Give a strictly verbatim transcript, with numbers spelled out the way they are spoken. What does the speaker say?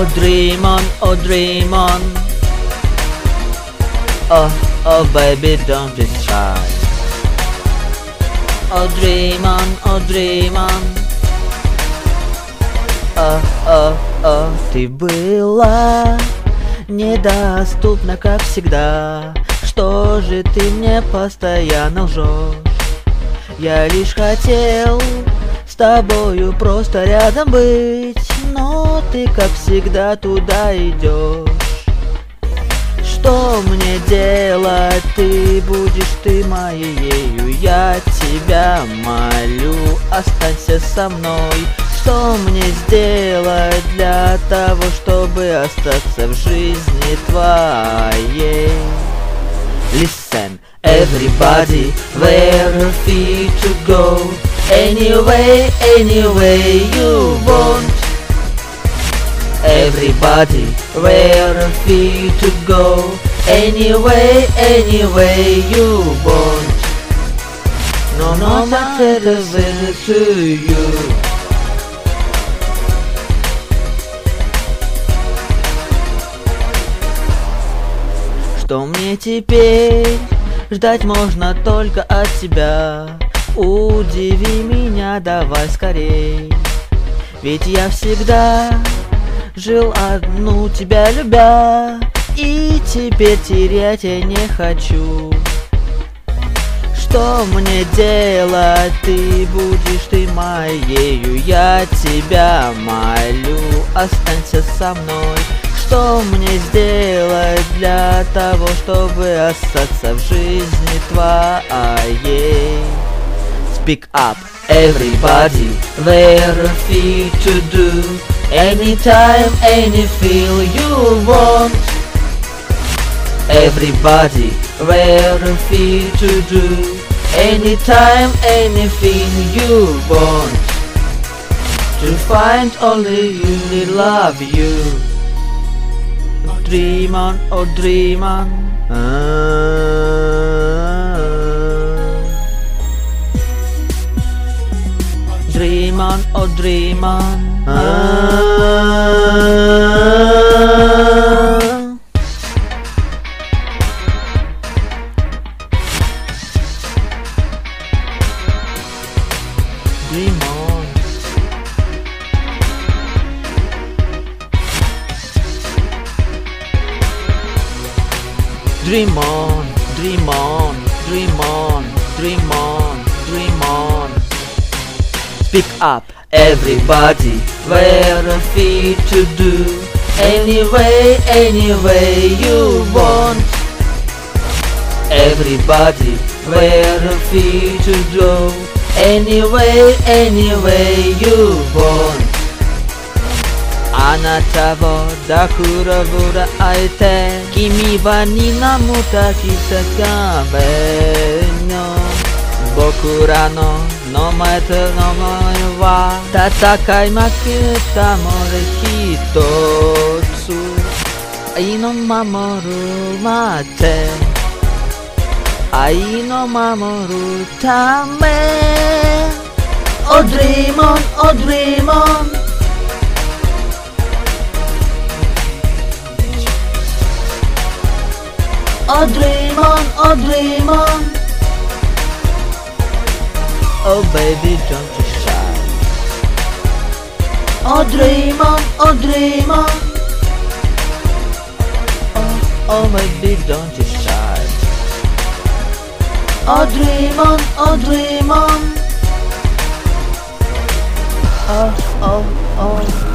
Oh dream on, oh dream on. Oh, oh baby don't be shy. Oh dream on, oh dream on. Oh, oh, oh. Ты была недоступна, как всегда. Что же ты мне постоянно лжешь? Я лишь хотел с тобою просто рядом быть, но ты, как всегда, туда идешь. Что мне делать? Ты будешь ты моею. Я тебя молю, останься со мной. Что мне сделать для того, чтобы остаться в жизни твоей? Listen, everybody, where your feet to go? Anyway, anyway you want. Everybody, where your feet to go? Anyway, anyway you want. No, no matter the to you. Что мне теперь? Ждать можно только от тебя. Удиви меня, давай скорей. Ведь я всегда жил одну тебя любя, и теперь терять я не хочу. Что мне делать? Ты будешь ты моею. Я тебя молю, останься со мной. Что мне сделать для того, чтобы остаться в жизни твоей? Speak up, everybody, where your feet to do? Anytime, any feel you want. Everybody, where your feet to do? Anytime, anything you want. To find only you need love you. Dream on, oh dream on. Ah. Dream on, oh dream on. Ah. Dream on. Dream on, dream on, dream on, dream on, dream on. Speak up, everybody, where your feet to do? Anyway, anyway you want. Everybody, where your feet to go? Anyway, anyway you want. あなたを抱くらぶらあえて君はになむたきさかべの僕らのの前との前は戦い負けたもれひとつ愛の守るまで愛の守るため Oh dream on, oh dream on. Oh dream on, oh dream on. Oh baby don't you shy. Oh dream on, oh dream on. Oh, oh baby don't you shy. Oh dream on, oh dream on. Oh, oh, oh.